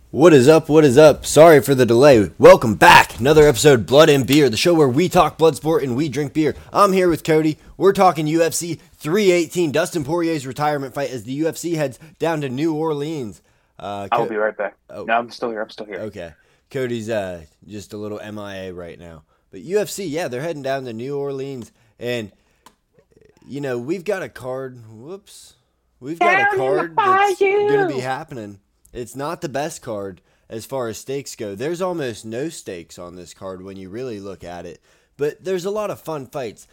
What is up? What is up? Sorry for the delay. Welcome back. Another episode Blood and Beer, the show where we talk blood sport and we drink beer. I'm here with Cody. We're talking UFC 318, Dustin Poirier's retirement fight as the UFC heads down to New Orleans. I'll be right back. Oh, No, I'm still here. I'm still here. okay. Cody's just a little MIA right now. But UFC, yeah, they're heading down to New Orleans. And, we've got a card. Whoops. We've got a card that's going to be happening. It's not the best card as far as stakes go. There's almost no stakes on this card when you really look at it. But there's a lot of fun fights.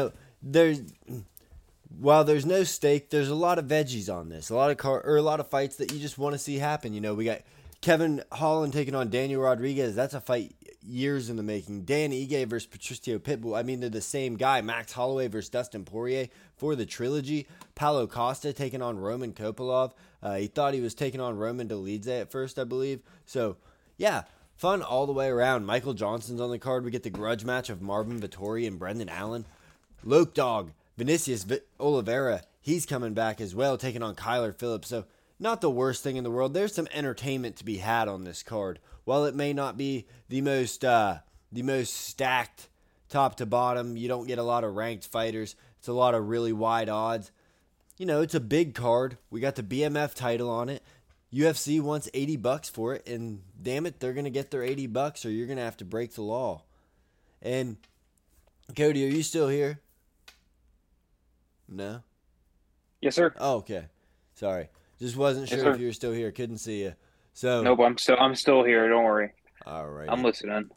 While there's no stake, there's a lot of veggies on this. A lot of fights that you just want to see happen. We got Kevin Holland taking on Daniel Rodriguez. That's a fight years in the making. Dan Ige versus Patricio Pitbull. I mean, they're the same guy. Max Holloway versus Dustin Poirier for the trilogy. Paulo Costa taking on Roman Kopylov. He thought he was taking on Roman Dolidze at first, I believe. So, yeah, fun all the way around. Michael Johnson's on the card. We get the grudge match of Marvin Vettori and Brendan Allen. Loke Dog, Vinicius Oliveira, he's coming back as well, taking on Kyler Phillips. So, not the worst thing in the world. There's some entertainment to be had on this card. While it may not be the most stacked top to bottom, you don't get a lot of ranked fighters. It's a lot of really wide odds. It's a big card. We got the BMF title on it. UFC wants $80 for it, and damn it, they're going to get their $80 or you're going to have to break the law. And, Cody, are you still here? No? Yes, sir. Oh, okay. Sorry. Just wasn't Yes, sure sir. if you were still here. Couldn't see you. So, Nope, I'm still here. Don't worry. I'm alrighty. listening.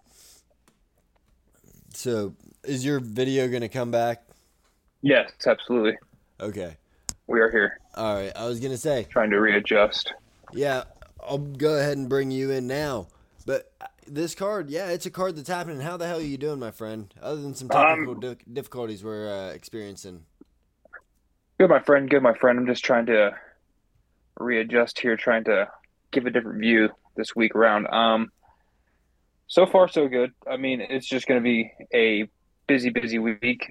So, is your video going to come back? Yes, absolutely. Okay. We are here All right. I was going to say, trying to readjust. yeah, I'll go ahead and bring you in now. But this card, yeah, it's a card that's happening. How the hell are you doing, my friend? Other than some technical Um, difficulties we're experiencing. Good, my friend. Good, my friend. I'm just trying to readjust here, trying to give a different view this week around. So far so good. I mean, it's just going to be a busy week.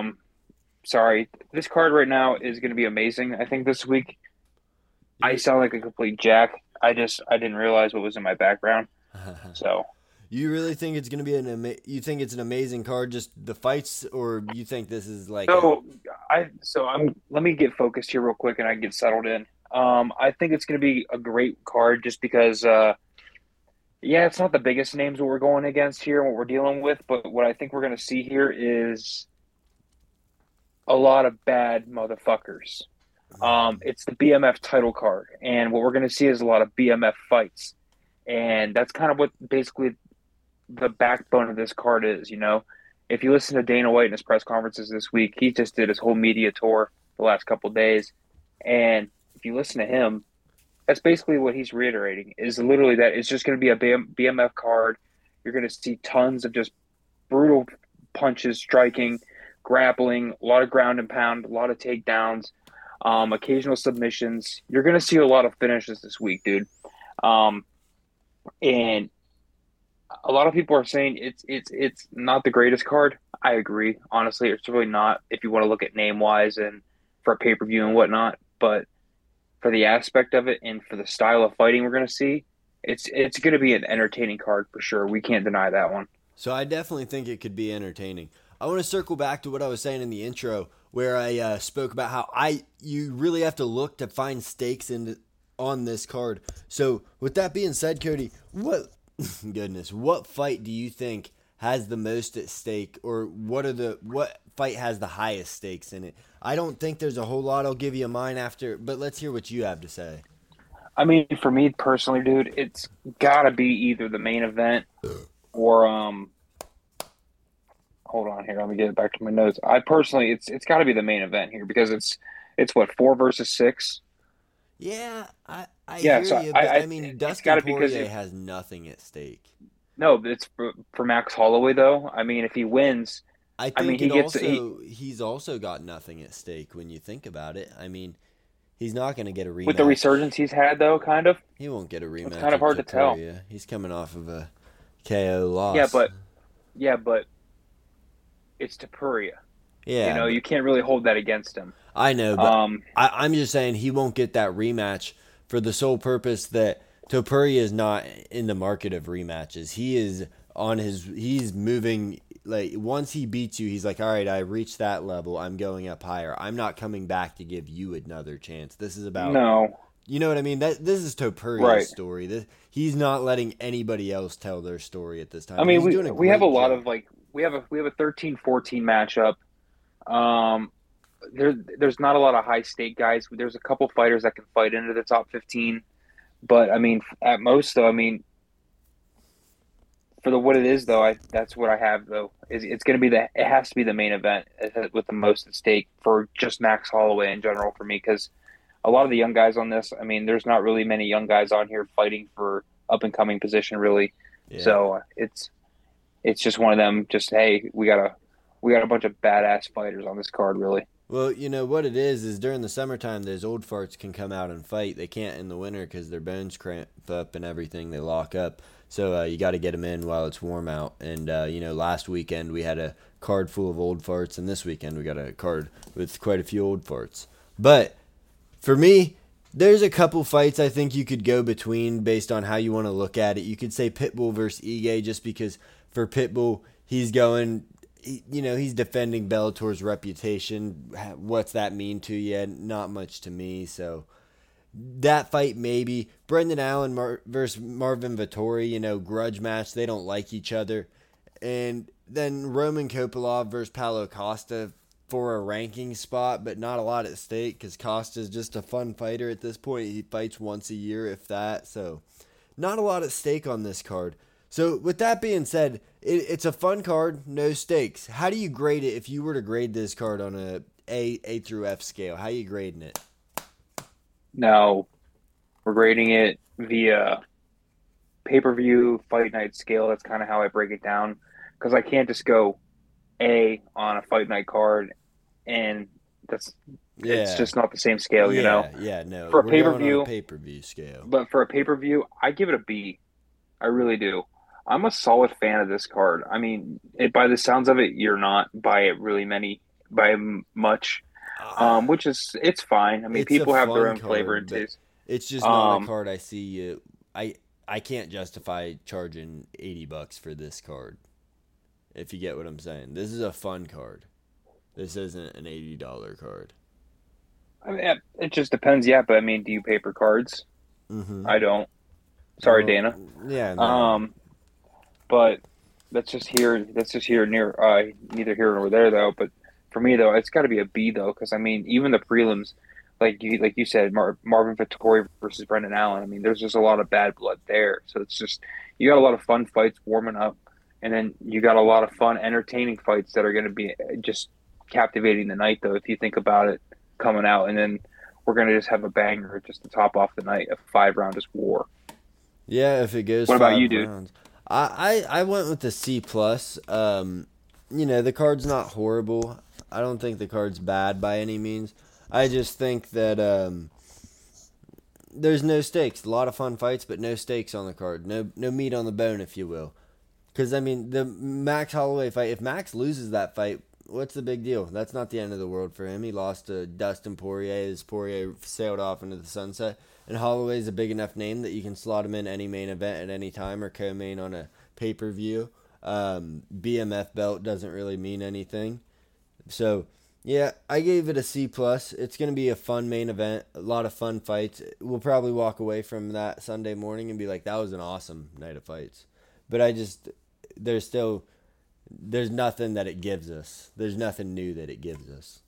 Sorry, this card right now is going to be amazing. I think this week I You, sound like a complete jack. I didn't realize what was in my background. So you really think it's going to be you think it's an amazing card, just the fights, or you think this is like a. so I'm let me get focused here real quick and I can get settled in. I think it's going to be a great card just because yeah, it's not the biggest names what we're going against here and what we're dealing with, but what I think we're going to see here is a lot of bad motherfuckers. It's the BMF title card, and what we're going to see is a lot of BMF fights, and that's kind of what basically the backbone of this card is. If you listen to Dana White in his press conferences this week, he just did his whole media tour the last couple of days, and if you listen to him, that's basically what he's reiterating is literally that it's just going to be a BMF card. You're going to see tons of just brutal punches, striking, grappling, a lot of ground and pound, a lot of takedowns, occasional submissions. You're going to see a lot of finishes this week, dude. Um, and a lot of people are saying it's not the greatest card. I agree. Honestly, it's really not if you want to look at name wise and for pay per view and whatnot. But for the aspect of it and for the style of fighting we're going to see, it's going to be an entertaining card for sure. We can't deny that one. So I definitely think it could be entertaining. I want to circle back to what I was saying in the intro, where I spoke about how you really have to look to find stakes on this card. So with that being said, Cody, what goodness, what fight do you think has the most at stake, or what fight has the highest stakes in it? I don't think there's a whole lot. I'll give you mine after, but let's hear what you have to say. I mean, for me personally, dude, it's got to be either the main event or hold on here. Let me get back to my notes. I personally, it's got to be the main event here because it's what 4 versus 6. Yeah, I Yeah, hear so you, but I I mean, it's got Dustin to be because Poirier has nothing at stake. no, it's for Max Holloway though. I mean, if he wins, I I mean think he it gets he also he's also got nothing at stake when you think about it. I mean, he's not going to get a with the rematch. resurgence he's had though, kind of. He won't get a It's kind rematch of with hard to tell. Topuria. He's coming off of a KO Yeah, loss. but yeah, but it's Tapuria. Yeah, but You can't really hold that against him. I know, but Um, I'm just saying he won't get that rematch for the sole purpose that Topuria is not in the market of rematches. He is he's moving. Like, once he beats you, he's like, all right, I reached that level. I'm going up higher. I'm not coming back to give you another chance. This is about, No, you know what I mean? This is Topuria's right. story. He's not letting anybody else tell their story at this time, I and mean, he's we doing a we have a great lot job. of like we have a 13-14 matchup. Um, there's not a lot of high stake guys. There's a couple fighters that can fight into the top 15, but I mean, at most though, I mean, for the what it is though, I that's what I have though. Is it's going to be it has to be the main event with the most at stake for just Max Holloway in general for me because a lot of the young guys on this, I mean, there's not really many young guys on here fighting for up and coming position really. Yeah. So it's just one of them. Just hey, we got a bunch of badass fighters on this card really. Well, you know what it is during the summertime, those old farts can come out and fight. They can't in the winter because their bones cramp up and everything. They lock up. So you got to get them in while it's warm out. And, last weekend we had a card full of old farts, and this weekend we got a card with quite a few old farts. But for me, there's a couple fights I think you could go between based on how you want to look at it. You could say Pitbull versus Ige just because for Pitbull, he's going, he's defending Bellator's reputation. What's that mean to you? Not much to me. So that fight maybe. Brendan Allen versus Marvin Vettori, grudge match. They don't like each other. And then Roman Kopilov versus Paulo Costa for a ranking spot, but not a lot at stake because Costa's just a fun fighter at this point. He fights once a year, if that. So not a lot at stake on this card. So with that being said, it's a fun card, no stakes. How do you grade it if you were to grade this card on A through F scale? How are you grading it? Now we're grading it via pay-per-view fight night scale. That's kind of how I break it down because I can't just go A on a fight night card and that's it's Yeah, just not the same scale, you know. yeah. No, For a we're going on a pay-per-view, pay-per-view scale. but for a pay-per-view, I give it a B. I really do. I'm a solid fan of this card. I mean, by the sounds of it, you're not by it really many by much, Ah, which is it's fine. I mean, it's a people have their fun own flavor and card, but taste. it's just not a Um, card I see. I can't justify charging $80 for this card. If you get what I'm saying, this is a fun card. This isn't an $80 card. I mean, it just depends, yeah. But I mean, do you pay for cards? Mm-hmm. I don't. Sorry, Well, Dana. yeah, no. Um, but that's just here near neither here nor there though. But for me though, it's got to be a B though, because I mean, even the prelims, like you said, Marvin Vettori versus Brendan Allen. I mean, there's just a lot of bad blood there. So it's just you got a lot of fun fights warming up, and then you got a lot of fun, entertaining fights that are going to be just captivating the night though. If you think about it coming out, and then we're going to just have a banger just to top off the night, a 5 round just war. Yeah, if it goes What about you, five dude? rounds, I went with the C plus. The card's not horrible. I don't think the card's bad by any means. I just think that there's no stakes. A lot of fun fights, but no stakes on the card. No meat on the bone, if you will. Because I mean, the Max Holloway fight. If Max loses that fight, what's the big deal? That's not the end of the world for him. He lost to Dustin Poirier as Poirier sailed off into the sunset. And Holloway's a big enough name that you can slot him in any main event at any time or co-main on a pay-per-view. BMF belt doesn't really mean anything. So yeah, I gave it a C plus. It's gonna be a fun main event, a lot of fun fights. We'll probably walk away from that Sunday morning and be like, that was an awesome night of fights. But there's still there's nothing that it gives us. There's nothing new that it gives us.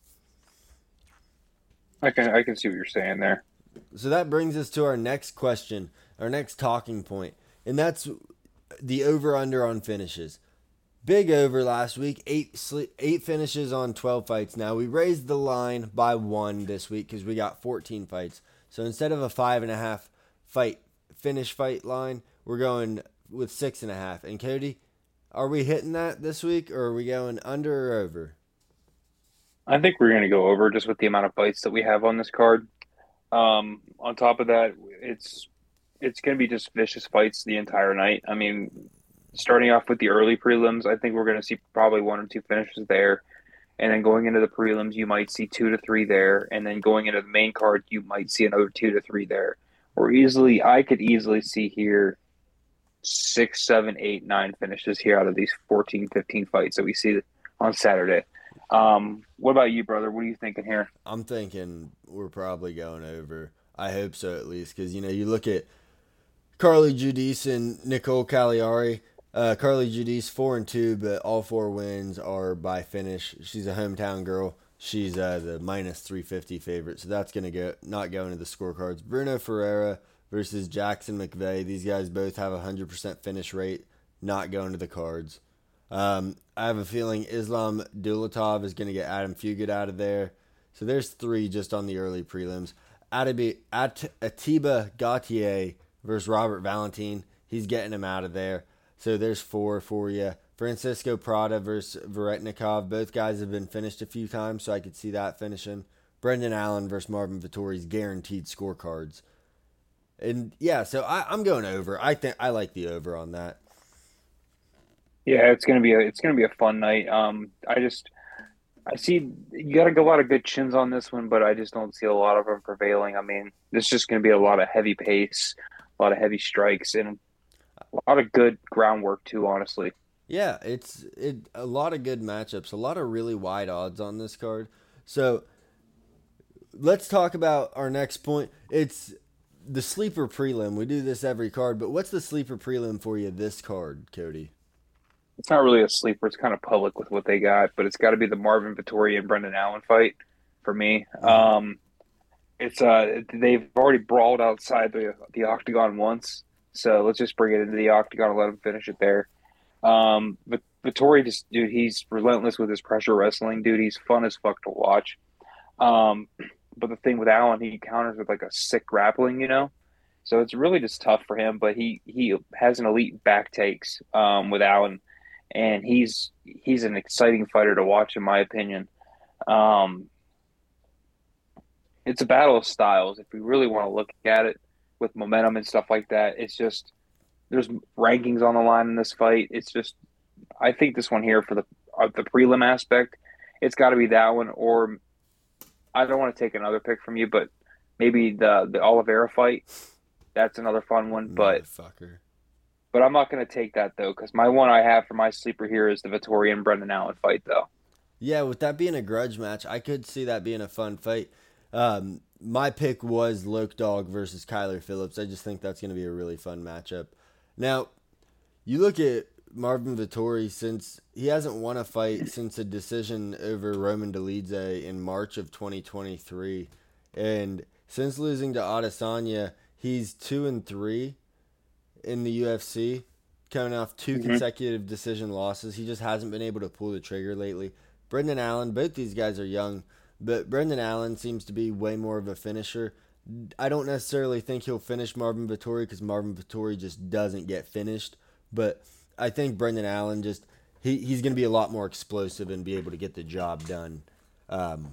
I can see what you're saying there. So that brings us to our next question, our next talking point, and that's the over under on finishes. Big over last week, eight finishes on 12 fights. Now we raised the line by one this week because we got 14 fights. So instead of a 5.5 fight line, we're going with 6.5. And Cody, are we hitting that this week, or are we going under or over? I think we're going to go over just with the amount of fights that we have on this card. On top of that, it's going to be just vicious fights the entire night. I mean, starting off with the early prelims, I think we're going to see probably one or two finishes there. And then going into the prelims, you might see two to three there. And then going into the main card, you might see another two to three there. I could easily see here six, seven, eight, nine finishes here out of these 14, 15 fights that we see on Saturday. What about you, brother? What are you thinking here? I'm thinking we're probably going over. I hope so at least, because you look at Carly Judice and Nicole Cagliari. Carly Judice 4-2, but all four wins are by finish. She's a hometown girl. She's the minus 350 favorite, so that's gonna go not go into the scorecards. Bruno Ferreira versus Jackson McVeigh. These guys both have a 100% finish rate, not going to the cards. I have a feeling Islam Dulatov is going to get Adam Fugit out of there. So there's three just on the early prelims. Atiba Gautier versus Robert Valentin. He's getting him out of there. So there's four for you. Francisco Prada versus Varetnikov. Both guys have been finished a few times, so I could see that finishing. Brendan Allen versus Marvin Vittori's guaranteed scorecards. And yeah, so I'm going over. I think I like the over on that. Yeah, it's gonna be a fun night. I see you got a lot of good chins on this one, but I just don't see a lot of them prevailing. I mean, this is just gonna be a lot of heavy pace, a lot of heavy strikes, and a lot of good groundwork too. Honestly, Yeah, a lot of good matchups, a lot of really wide odds on this card. So let's talk about our next point. It's the sleeper prelim. We do this every card, but what's the sleeper prelim for you this card, Cody? it's not really a sleeper. It's kind of public with what they got, but it's got to be the Marvin Vittori and Brendan Allen fight for me. Mm-hmm. It's they've already brawled outside the octagon once, so let's just bring it into the octagon and let them finish it there. But Vittori just dude, he's relentless with his pressure wrestling, dude. He's fun as fuck to watch. Um, but the thing with Allen, he counters with like a sick grappling, you know. So it's really just tough for him. But he has an elite back takes with Allen, and he's an exciting fighter to watch, in my opinion. Um, it's a battle of styles. If we really want to look at it with momentum and stuff like that, it's just there's rankings on the line in this fight. It's just I think this one here for the prelim aspect, it's got to be that one, or I don't want to take another pick from you, but maybe the Oliveira fight. That's another fun one, Motherfucker. but I'm not going to take that though because my one I have for my sleeper here is the Vittoria and Brendan Allen fight though. Yeah, with that being a grudge match, I could see that being a fun fight. My pick was Loke Dog versus Kyler Phillips. I just think that's going to be a really fun matchup. Now, you look at Marvin Vittori, since he hasn't won a fight since a decision over Roman Dolidze in March of 2023, and since losing to Adesanya, he's 2-3 in the UFC, coming off two Mm-hmm. consecutive decision losses. He just hasn't been able to pull the trigger lately. Brendan Allen, both these guys are young, but Brendan Allen seems to be way more of a finisher. I don't necessarily think he'll finish Marvin Vittori because Marvin Vittori just doesn't get finished, but I think Brendan Allen just he's going to be a lot more explosive and be able to get the job done. Um,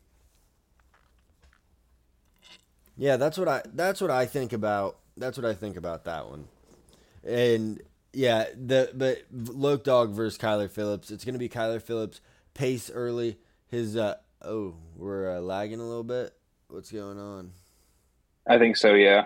yeah, that's what I think about. That's what I think about that one. And yeah, but Loke Dog versus Kyler Phillips. It's gonna be Kyler Phillips pace early. His oh, we're lagging a little bit. What's going on? I think so. Yeah.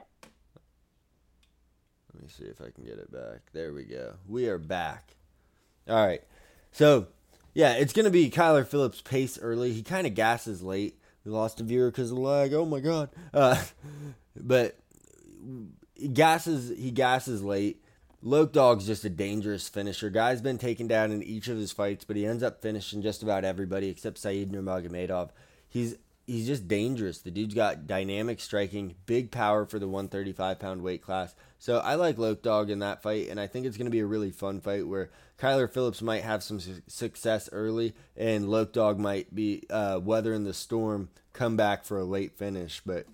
Let me see if I can get it back. There we go. We are back. All right. So yeah, it's gonna be Kyler Phillips pace early. He kind of gasses late. We lost a viewer because of lag. Oh my god. But he gasses late. Loke Dog's just a dangerous finisher. Guy's been taken down in each of his fights, but he ends up finishing just about everybody except Said Nurmagomedov. He's he's just dangerous. The dude's got dynamic striking, big power for the 135-pound weight class. So I like Loke Dog in that fight, and I think it's going to be a really fun fight where Kyler Phillips might have some success early, and Loke Dog might be weathering the storm, come back for a late finish. But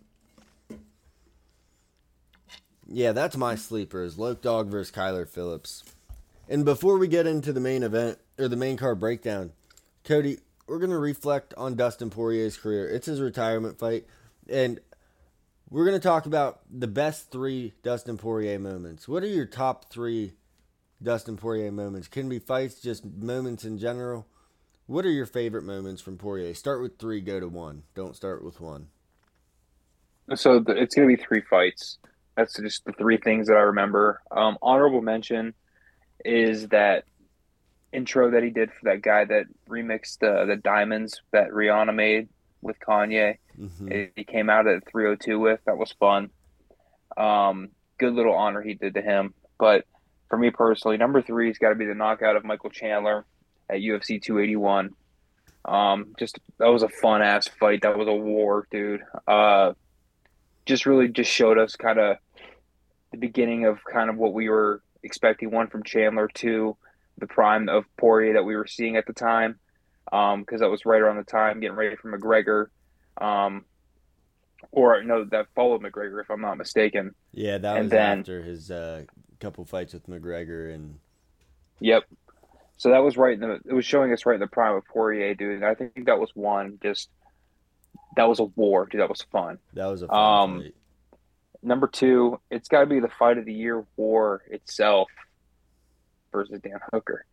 yeah, that's my sleeper is Loke Dog versus Kyler Phillips. And before we get into the main event or the main card breakdown, Cody, we're going to reflect on Dustin Poirier's career. It's his retirement fight, and we're going to talk about the best three Dustin Poirier moments. What are your top three Dustin Poirier moments? Can be fights, just moments in general. What are your favorite moments from Poirier? Start with three, go to one. Don't start with one. So it's going to be three fights. That's just the three things that I remember. Honorable mention is that intro that he did for that guy that remixed the Diamonds that Rihanna made with Kanye. Hmm. He came out at 302 with. That was fun. Good little honor he did to him. But for me personally, number three's got to be the knockout of Michael Chandler at UFC 281. Just that was a fun ass fight. That was a war, dude. Just really just showed us kind of the beginning of kind of what we were expecting. One from Chandler, two the prime of Poirier that we were seeing at the time, because that was right around the time getting ready for McGregor, um, or no, that followed McGregor if I'm not mistaken. Yeah, that And was then, after his couple fights with McGregor, and yep. So that was right in the. It was showing us right in the prime of Poirier, dude. And I think that was one. Just that was a war, dude. That was fun. that was a fun Um, fight. Number two, it's got to be the fight of the year war itself versus Dan Hooker.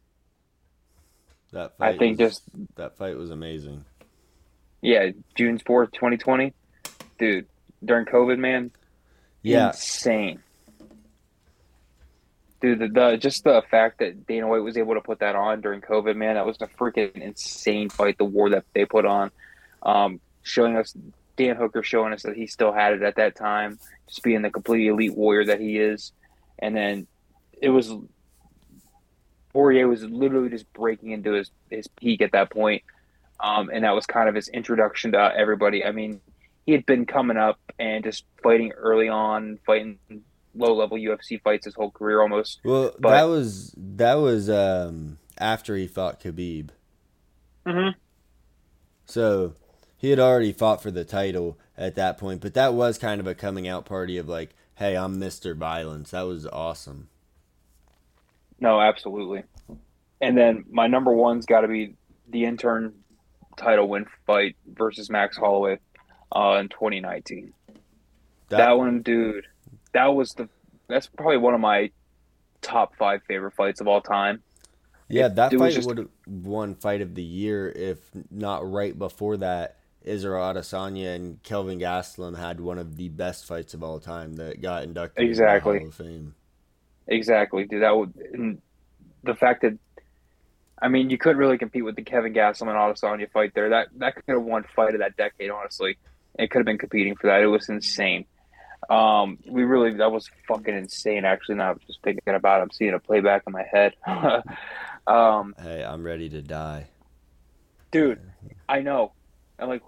That I fight think was just that fight was amazing. yeah, June 4th, 2020, dude. During COVID, man, Yeah, insane. Dude, the just the fact that Dana White was able to put that on during COVID, man, that was a freaking insane fight. The war that they put on, showing us Dan Hooker showing us that he still had it at that time, just being the complete elite warrior that he is. And then it was Poirier was literally just breaking into his peak at that point. And that was kind of his introduction to everybody. I mean, he had been coming up and just fighting early on, fighting low level UFC fights his whole career almost. well, But that was after he fought Khabib, mhm. so he had already fought for the title at that point. But that was kind of a coming out party of like, hey, I'm Mr. Violence. That was awesome. No, absolutely. And then my number one's got to be the intern title win fight versus Max Holloway in 2019. That That one, dude, that was the that's probably one of my top five favorite fights of all time. Yeah, It that was fight just would have won fight of the year if not right before that. Israel Adesanya and Kelvin Gastelum had one of the best fights of all time that got inducted into the Hall exactly, of Fame. exactly, dude. That would and the fact that I mean you couldn't really compete with the Kevin Gastelum and Adesanya fight there. That could have won fight of that decade, honestly. It could have been competing for that. It was insane. We really that was fucking insane. Actually, now I'm just thinking about it, I'm seeing a playback in my head. um, Hey, I'm ready to die. dude, I know. I'm like,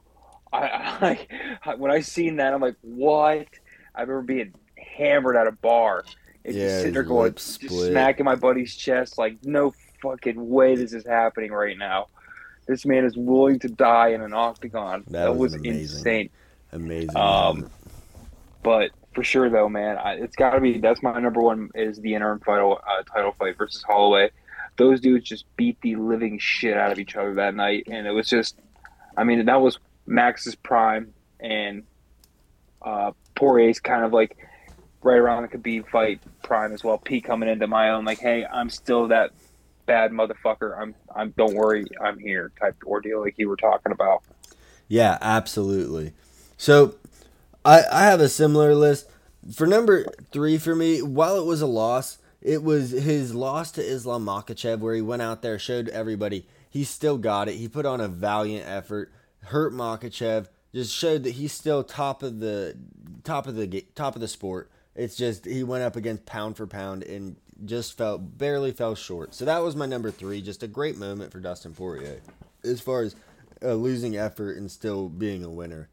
when I seen that, I'm like, what? I remember being hammered at a bar and just Yeah, sitting his there going, lips just split. smacking my buddy's chest, like, no fucking way this is happening right now. This man is willing to die in an octagon. That That was an was amazing, insane. amazing Um, moment. but for sure though, man, it's got to be that's my number one is the interim title fight versus Holloway. Those dudes just beat the living shit out of each other that night, and it was just I mean, that was Max's prime, and Poirier's kind of like right around the Khabib fight prime as well. Pete coming into my own, like, hey, I'm still that bad motherfucker. I'm. Don't worry, I'm here type ordeal, like you were talking about. Yeah, absolutely. So I have a similar list. For number three for me, while it was a loss, it was his loss to Islam Makhachev where he went out there, showed everybody he still got it. He put on a valiant effort, hurt Makhachev, just showed that he's still top of the sport. It's just he went up against pound for pound and just barely fell short. So that was my number three. Just a great moment for Dustin Poirier as far as losing effort and still being a winner.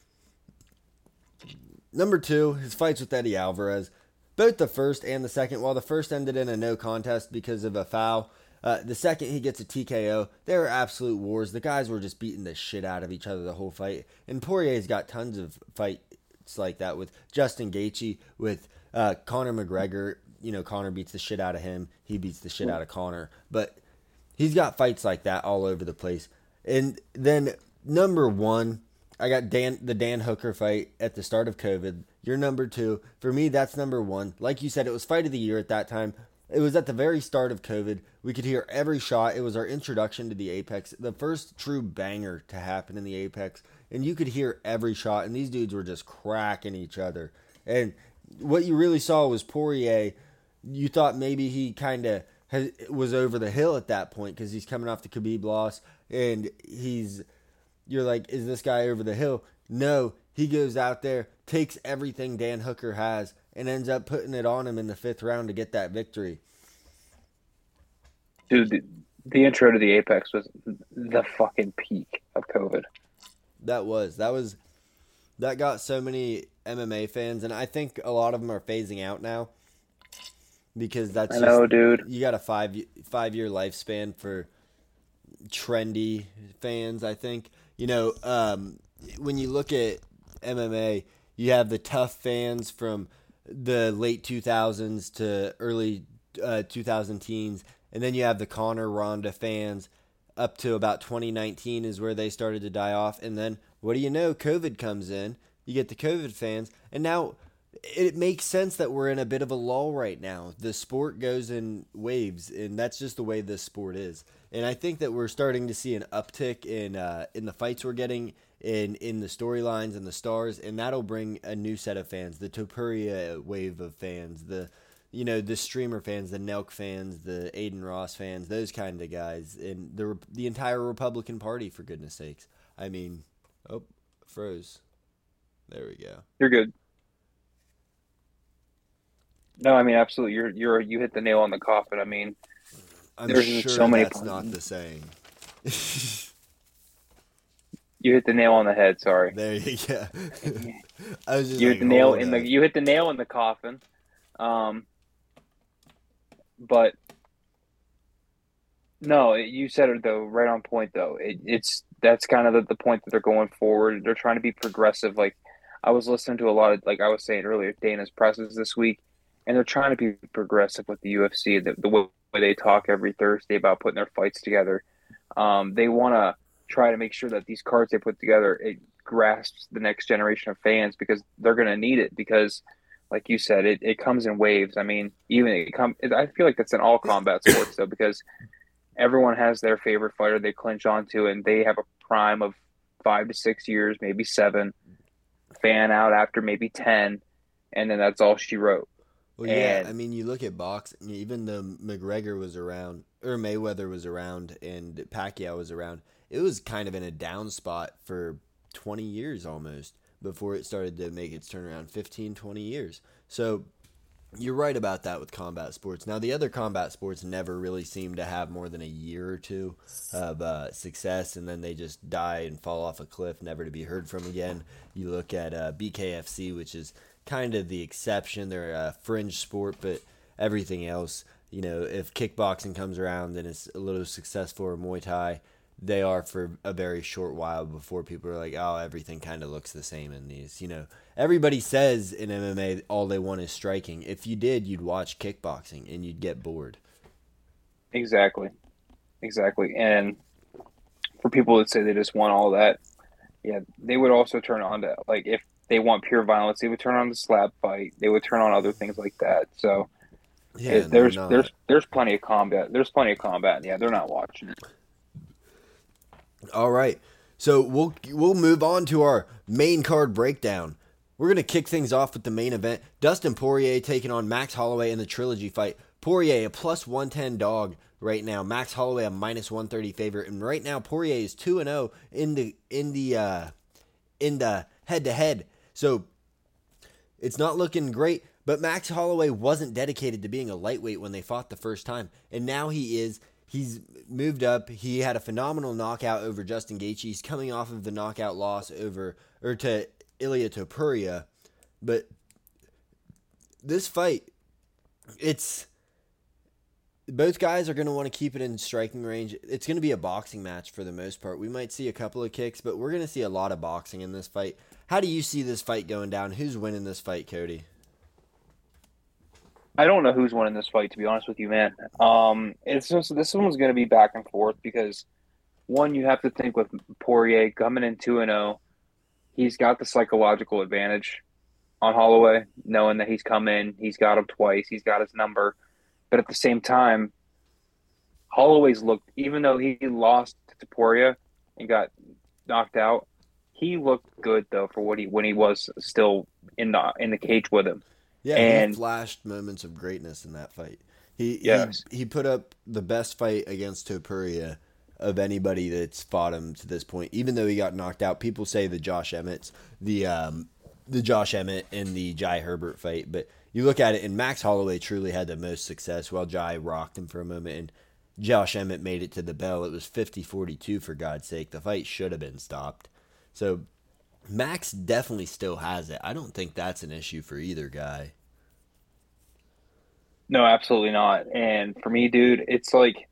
Number two, his fights with Eddie Alvarez. Both the first and the second, while the first ended in a no contest because of a foul, the second he gets a TKO. They were absolute wars. The guys were just beating the shit out of each other the whole fight. And Poirier's got tons of fights like that with Justin Gaethje, with Conor McGregor. You know, Conor beats the shit out of him. He beats the shit out of Conor. But he's got fights like that all over the place. And then number one, I got the Dan Hooker fight at the start of COVID. You're number two. For me, that's number one. Like you said, it was fight of the year at that time. It was at the very start of COVID. We could hear every shot. It was our introduction to the Apex, the first true banger to happen in the Apex. And you could hear every shot, and these dudes were just cracking each other. And what you really saw was Poirier. You thought maybe he kind of was over the hill at that point because he's coming off the Khabib loss, and you're like, is this guy over the hill? No, he goes out there, takes everything Dan Hooker has, and ends up putting it on him in the fifth round to get that victory. Dude, the intro to the Apex was the fucking peak of COVID. That got so many MMA fans, and I think a lot of them are phasing out now because that's I just know, dude. you got a 5 year lifespan for trendy fans. I think when you look at MMA, you have the tough fans from the late 2000s to early 2000 teens, and then you have the Conor Ronda fans up to about 2019 is where they started to die off, and then what do you know? COVID comes in. You get the COVID fans, and now it makes sense that we're in a bit of a lull right now. The sport goes in waves, and that's just the way this sport is. And I think that we're starting to see an uptick in the fights we're getting, in the storylines and the stars, and that'll bring a new set of fans. The Topuria wave of fans, the streamer fans, the Nelk fans, the Aiden Ross fans, those kind of guys, and the entire Republican Party, for goodness sakes. I mean, oh, froze. There we go. You're good. No, I mean absolutely. You hit the nail on the coffin. I mean, I'm there's just so sure many. that's not the saying. You hit the nail on the head. Sorry. There you go. I was just You like, hit the nail hold in up. the. You hit the nail in the coffin. But no, you said it though, right on point though. It's that's kind of the point that they're going forward. They're trying to be progressive. Like I was listening to a lot of, like I was saying earlier, Dana's presses this week, and they're trying to be progressive with the UFC. The way they talk every Thursday about putting their fights together. They want to try to make sure that these cards they put together it grasps the next generation of fans because they're going to need it because like you said it comes in waves. I mean I feel like that's in all combat sports though because everyone has their favorite fighter they clinch onto and they have a prime of 5 to 6 years, maybe 7, fan out after maybe 10, and then that's all she wrote. Well, yeah. I And mean, you look at boxing. Even though McGregor was around, or Mayweather was around, and Pacquiao was around, it was kind of in a down spot for 20 years almost before it started to make its turnaround. 15, 20 years. So you're right about that with combat sports. Now, the other combat sports never really seem to have more than a year or two of success, and then they just die and fall off a cliff, never to be heard from again. You look at BKFC, which is kind of the exception. They're a fringe sport, but everything else, if kickboxing comes around and it's a little successful, or Muay Thai, they are for a very short while before people are like, oh, everything kind of looks the same in these. Everybody says in MMA all they want is striking. If you did, you'd watch kickboxing and you'd get bored. exactly, exactly. And for people that say they just want all that, yeah, they would also turn on to like if they want pure violence, they would turn on the slap fight. They would turn on other things like that. So Yeah, and they're there's plenty of combat. There's plenty of combat. And yeah, they're not watching it. all right. So we'll move on to our main card breakdown. We're gonna kick things off with the main event. Dustin Poirier taking on Max Holloway in the trilogy fight. Poirier a plus 110 dog right now. Max Holloway a minus 130 favorite, and right now Poirier is 2-0 in the head to head. So it's not looking great. But Max Holloway wasn't dedicated to being a lightweight when they fought the first time, and now he is. He's moved up. He had a phenomenal knockout over Justin Gaethje. He's coming off of the knockout loss to Ilia Topuria. But this fight, it's both guys are going to want to keep it in striking range. It's going to be a boxing match for the most part. We might see a couple of kicks, but we're going to see a lot of boxing in this fight. How do you see this fight going down? Who's winning this fight, Cody? I don't know who's winning this fight, to be honest with you, man. It's just this one's going to be back and forth because one, you have to think with Poirier coming in 2-0, he's got the psychological advantage on Holloway, knowing that he's come in, he's got him twice, he's got his number. But at the same time, Holloway's looked, even though he lost to Poirier and got knocked out, he looked good though for what he when he was still in the cage with him. Yeah, he And flashed moments of greatness in that fight. He he yes, he put up the best fight against Topuria of anybody that's fought him to this point. Even though he got knocked out, people say the Josh Emmett and the Jai Herbert fight, but you look at it, and Max Holloway truly had the most success while Jai rocked him for a moment, and Josh Emmett made it to the bell. It was 50-42 for God's sake. The fight should have been stopped. So Max definitely still has it. I don't think that's an issue for either guy. no, absolutely not. And for me, dude, it's like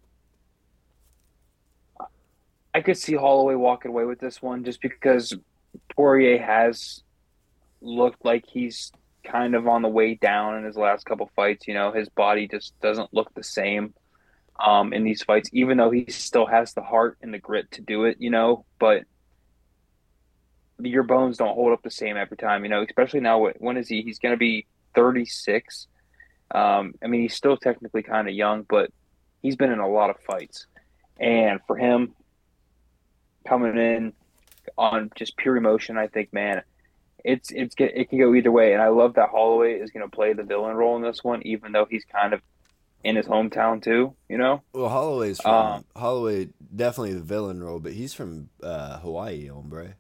I could see Holloway walking away with this one just because Poirier has looked like he's kind of on the way down in his last couple fights. You know, his body just doesn't look the same in these fights, even though he still has the heart and the grit to do it. You know, but your bones don't hold up the same every time. You know, especially now. When is he? He's going to be 36. I mean, he's still technically kind of young, but he's been in a lot of fights, and for him coming in on just pure emotion, I think, man, it can go either way. And I love that Holloway is going to play the villain role in this one, even though he's kind of in his hometown too. You know, Well, um, Holloway definitely the villain role, but he's from Hawaii, hombre.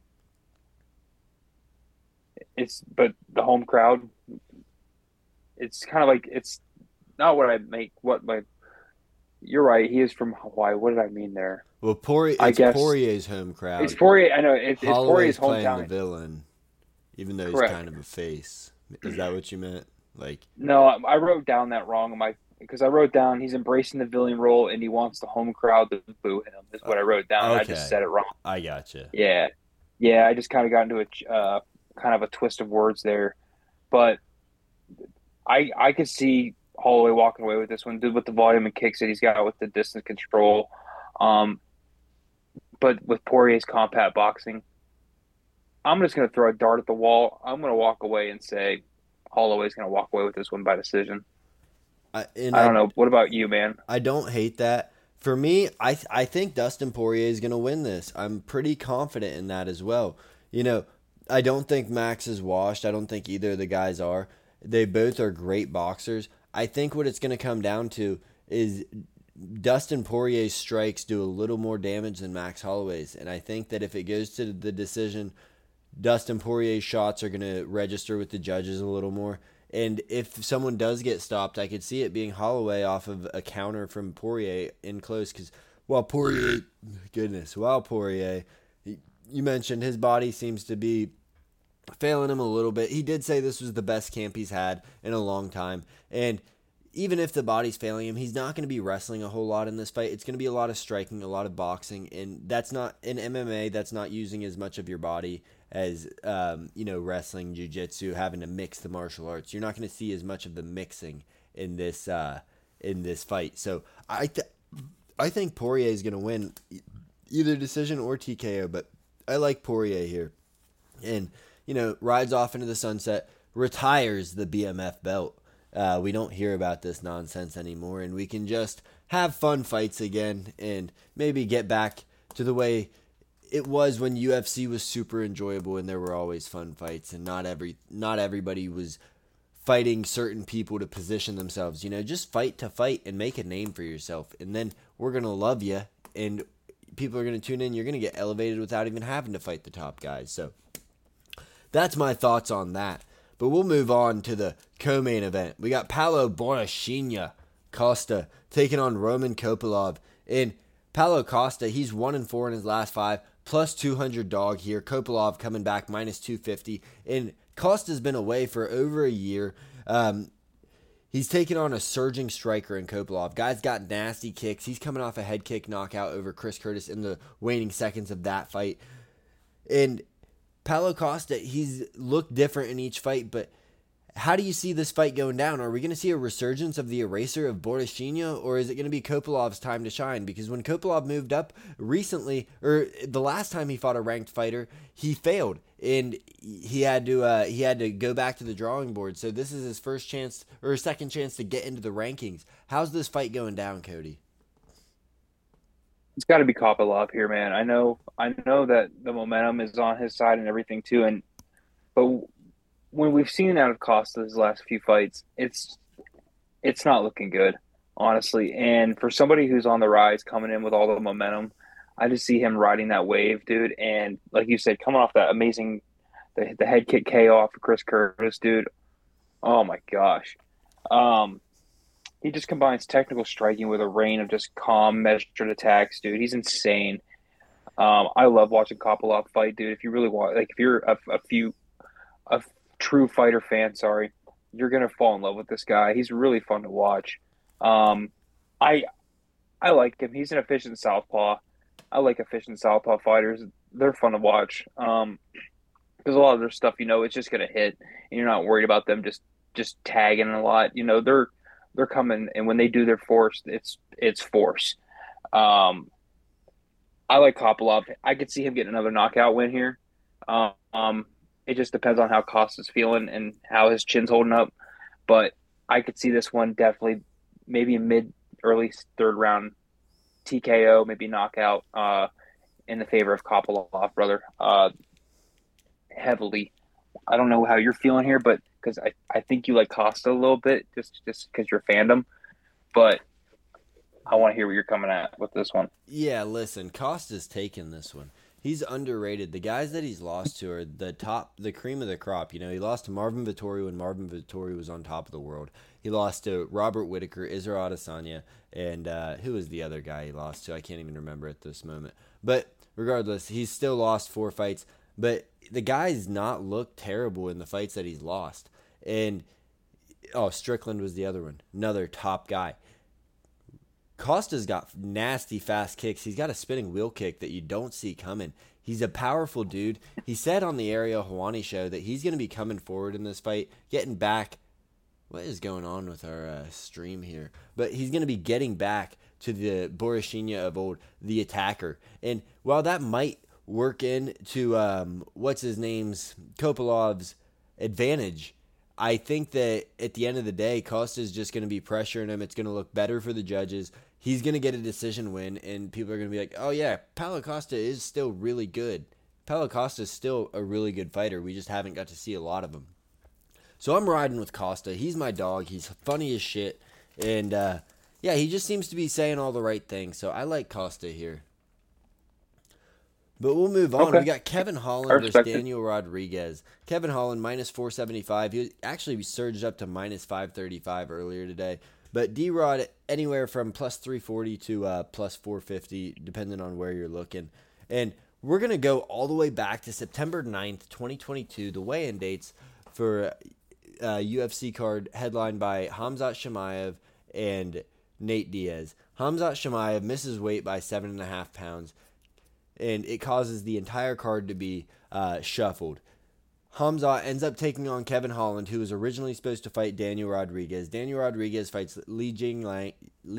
it's but the home crowd, it's kind of like it's not what I make. What my You're right. He is from Hawaii. What did I mean there? Well, I it's guess Poirier's home it's crowd. Poirier. I know it's Poirier's Holloway's playing the hometown. villain, even though he's kind Correct. of a face. Is that what you meant? Like, No, I wrote down that wrong in my because I wrote down he's embracing the villain role and he wants the home crowd to boo him. Is uh, what I wrote down. I just okay, said it wrong. I gotcha. Yeah, yeah. I just kind of got into a kind of a twist of words there, but I could see Holloway walking away with this one, dude, with the volume and kicks that he's got with the distance control. Um, but with Poirier's combat boxing, I'm just going to throw a dart at the wall. I'm going to walk away and say Holloway's going to walk away with this one by decision. I and I don't I know. What about you, man? I don't hate that. For me, I think Dustin Poirier is going to win this. I'm pretty confident in that as well. You know, I don't think Max is washed. I don't think either of the guys are. They both are great boxers. I think what it's going to come down to is Dustin Poirier's strikes do a little more damage than Max Holloway's, and I think that if it goes to the decision, Dustin Poirier's shots are going to register with the judges a little more. And if someone does get stopped, I could see it being Holloway off of a counter from Poirier in close. Because while Poirier, you mentioned his body seems to be failing him a little bit. He did say this was the best camp he's had in a long time. And even if the body's failing him, he's not going to be wrestling a whole lot in this fight. It's going to be a lot of striking, a lot of boxing, and that's not in MMA. That's not using as much of your body as wrestling, jujitsu, having to mix the martial arts. You're not going to see as much of the mixing in this fight. So I think Poirier is going to win either decision or TKO, but I like Poirier here, and rides off into the sunset, retires the BMF belt. We don't hear about this nonsense anymore, and we can just have fun fights again and maybe get back to the way it was when UFC was super enjoyable and there were always fun fights and not everybody was fighting certain people to position themselves. Just fight to fight and make a name for yourself, and then we're going to love you and people are going to tune in. You're going to get elevated without even having to fight the top guys. So that's my thoughts on that. But we'll move on to the co-main event. We got Paulo Borrachinha Costa taking on Roman Kopylov. And Paulo Costa, he's 1-4 in his last 5, plus 200 dog here. Kopylov coming back minus 250. And Costa's been away for over a year. He's taking on a surging striker in Kopylov. Guy's got nasty kicks. He's coming off a head kick knockout over Chris Curtis in the waning seconds of that fight. And Paulo Costa, he's looked different in each fight, but how do you see this fight going down? Are we going to see a resurgence of the eraser of Borrachinha, or is it going to be Kopylov's time to shine? Because when Kopylov moved up recently, or the last time he fought a ranked fighter, he failed, and he had to go back to the drawing board. So this is his first chance or second chance to get into the rankings. How's this fight going down, Cody? It's got to be Kopylov here, man. I know that the momentum is on his side and everything too, and but when we've seen out of Costa's last few fights, it's not looking good, honestly. And for somebody who's on the rise, coming in with all the momentum, I just see him riding that wave, dude. And like you said, coming off that amazing the head kick KO off of Chris Curtis, dude. Oh my gosh. Um, he just combines technical striking with a rain of just calm, measured attacks, dude. He's insane. I love watching Kopylov fight, dude. If you really want, like, if you're a true fighter fan, sorry, you're gonna fall in love with this guy. He's really fun to watch. Um, I I like him. He's an efficient southpaw. I like efficient southpaw fighters. They're fun to watch. Because a lot of their stuff, it's just gonna hit, and you're not worried about them just tagging a lot. They're coming, and when they do their force, it's force. Um, I like Kopylov. I could see him getting another knockout win here. Um, it just depends on how Costa's feeling and how his chin's holding up. But I could see this one definitely, maybe a early third round TKO, maybe knockout, in the favor of Kopylov, brother. Heavily. I don't know how you're feeling here, but because I think you like Costa a little bit, just because you're fandom. But I want to hear what you're coming at with this one. Yeah, listen, Costa's taken this one. He's underrated. The guys that he's lost to are the cream of the crop. He lost to Marvin Vittori when Marvin Vittori was on top of the world. He lost to Robert Whitaker, Israel Adesanya, and who was the other guy he lost to? I can't even remember at this moment. But regardless, he's still lost 4 fights. But the guy's not looked terrible in the fights that he's lost. And, Strickland was the other one. Another top guy. Costa's got nasty fast kicks. He's got a spinning wheel kick that you don't see coming. He's a powerful dude. He said on the Ariel Helwani show that he's going to be coming forward in this fight, getting back. What is going on with our stream here? But he's going to be getting back to the Borishina of old, the attacker. And while that might work into what's his name's Kopilov's advantage, I think that at the end of the day, Costa's just going to be pressuring him. It's going to look better for the judges. He's going to get a decision win, and people are going to be like, oh, yeah, Paulo Costa is still really good. Paulo Costa is still a really good fighter. We just haven't got to see a lot of him. So I'm riding with Costa. He's my dog. He's funny as shit. And, yeah, he just seems to be saying all the right things. So I like Costa here. But we'll move on. Okay. We got Kevin Holland versus Daniel Rodriguez. Kevin Holland minus 475. He actually surged up to minus 535 earlier today. But D-Rod anywhere from plus 340 to plus 450, depending on where you're looking. And we're going to go all the way back to September 9th, 2022, the weigh-in dates for UFC card headlined by Khamzat Chimaev and Nate Diaz. Khamzat Chimaev misses weight by 7.5 pounds. And it causes the entire card to be shuffled. Khamzat ends up taking on Kevin Holland, who was originally supposed to fight Daniel Rodriguez. Daniel Rodriguez fights Li Jingliang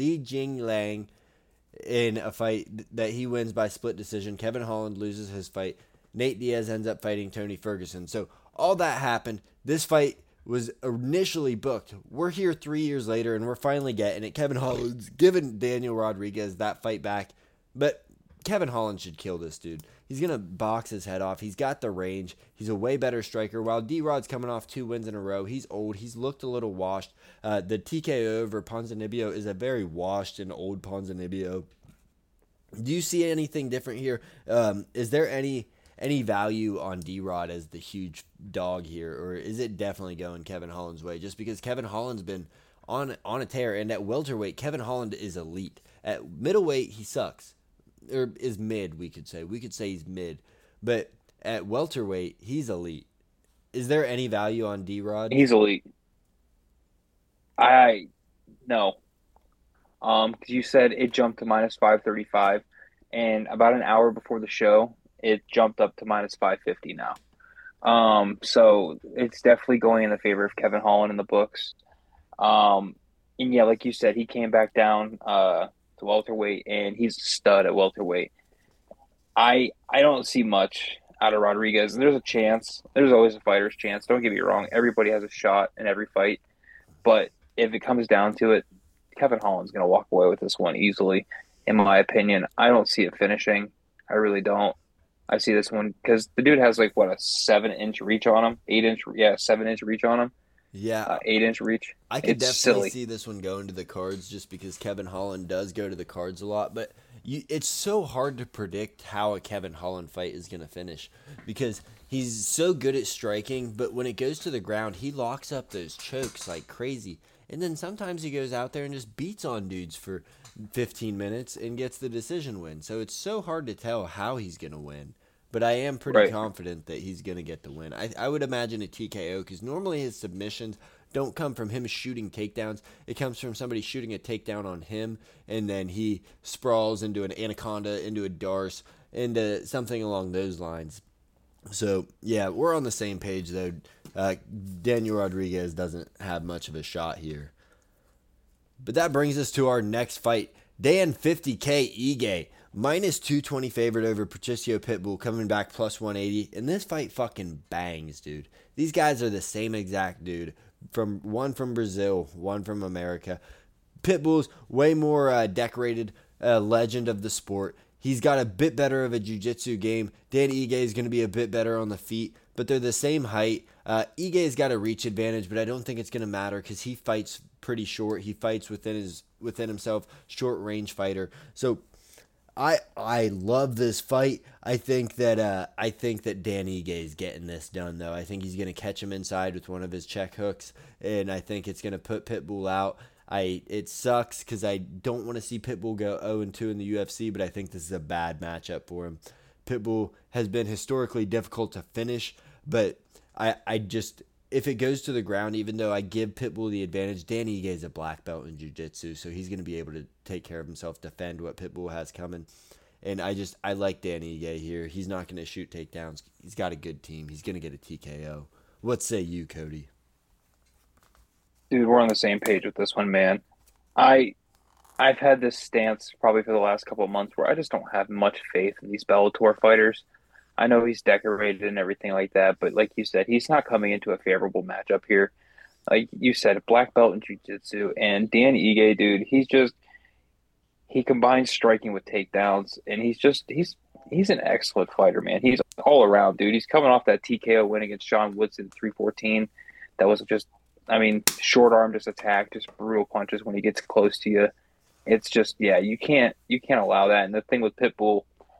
in a fight that he wins by split decision. Kevin Holland loses his fight. Nate Diaz ends up fighting Tony Ferguson. So all that happened. This fight was initially booked. We're here 3 years later, and we're finally getting it. Kevin Holland's given Daniel Rodriguez that fight back. But Kevin Holland should kill this dude. He's going to box his head off. He's got the range. He's a way better striker. While D-Rod's coming off 2 wins in a row, he's old. He's looked a little washed. The TKO over Ponzinibbio is a very washed and old Ponzinibbio. Do you see anything different here? Is there any value on D-Rod as the huge dog here, or is it definitely going Kevin Holland's way? Just because Kevin Holland's been on a tear, and at welterweight, Kevin Holland is elite. At middleweight, he sucks. Or is mid, we could say. We could say he's mid. But at welterweight, he's elite. Is there any value on D-Rod? He's elite. No. Because you said it jumped to minus 535, and about an hour before the show, it jumped up to minus 550 now. So it's definitely going in the favor of Kevin Holland in the books. And yeah, like you said, he came back down to welterweight, and he's a stud at welterweight. I don't see much out of Rodriguez. There's a chance. There's always a fighter's chance. Don't get me wrong. Everybody has a shot in every fight. But if it comes down to it, Kevin Holland's going to walk away with this one easily, in my opinion. I don't see it finishing. I really don't. I see this one because the dude has like what a 7 inch reach on him, 8 inch, yeah, 7 inch reach on him, Yeah, 8 inch reach. I could It's definitely silly, see this one going to the Cards just because Kevin Holland does go to the Cards a lot, but it's so hard to predict how a Kevin Holland fight is going to finish because he's so good at striking, but when it goes to the ground, he locks up those chokes like crazy. And then sometimes he goes out there and just beats on dudes for 15 minutes and gets the decision win. So it's so hard to tell how he's going to win. But I am pretty right? confident that he's going to get the win. I would imagine a TKO because normally his submissions don't come from him shooting takedowns. It comes from somebody shooting a takedown on him, and then he sprawls into an anaconda, into a darce, into something along those lines. So, yeah, we're on the same page, though. Daniel Rodriguez doesn't have much of a shot here. But that brings us to our next fight. Dan 50K Ige, minus 220 favorite over Patricio Pitbull, coming back plus 180. And this fight fucking bangs, dude. These guys are the same exact dude. One from Brazil, one from America. Pitbull's way more decorated, legend of the sport. He's got a bit better of a jiu-jitsu game. Dan Ige is going to be a bit better on the feet, but they're the same height. Ige's got a reach advantage, but I don't think it's going to matter because he fights pretty short. He fights within himself, short range fighter. So I love this fight. I think that Dan Ige is getting this done though. I think he's gonna catch him inside with one of his check hooks, and I think it's gonna put Pitbull out. It sucks because I don't want to see Pitbull go 0-2 in the UFC, but I think this is a bad matchup for him. Pitbull has been historically difficult to finish, but I just if it goes to the ground, even though I give Pitbull the advantage, Dan Ige is a black belt in jiu-jitsu, so he's going to be able to take care of himself, defend what Pitbull has coming. And I like Dan Ige here. He's not going to shoot takedowns. He's got a good team. He's going to get a TKO. What say you, Cody? Dude, we're on the same page with this one, man. I I've had this stance probably for the last couple of months where I just don't have much faith in these Bellator fighters. I know he's decorated and everything like that, but like you said, he's not coming into a favorable matchup here. Like you said, black belt in jiu-jitsu and Dan Ige, dude, he combines striking with takedowns, and he's an excellent fighter, man. He's all around, dude. He's coming off that TKO win against Sean Woodson 314. That was just, I mean, short arm just attack, just brutal punches when he gets close to you. It's just, yeah, you can't allow that. And the thing with Pitbull,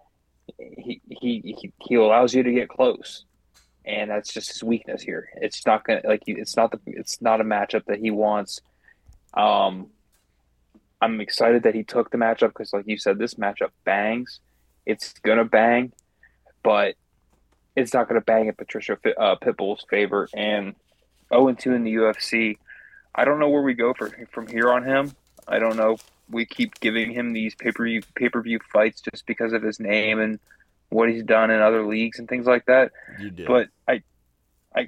he allows you to get close, and that's just his weakness here. It's not gonna like it's not a matchup that he wants. Um, I'm excited that he took the matchup because, like you said, this matchup bangs. It's gonna bang, but it's not gonna bang in Pitbull's favor. And 0-2 in the UFC. I don't know where we go from here on him. I don't know. We keep giving him these pay per view fights just because of his name and what he's done in other leagues and things like that. You do. But I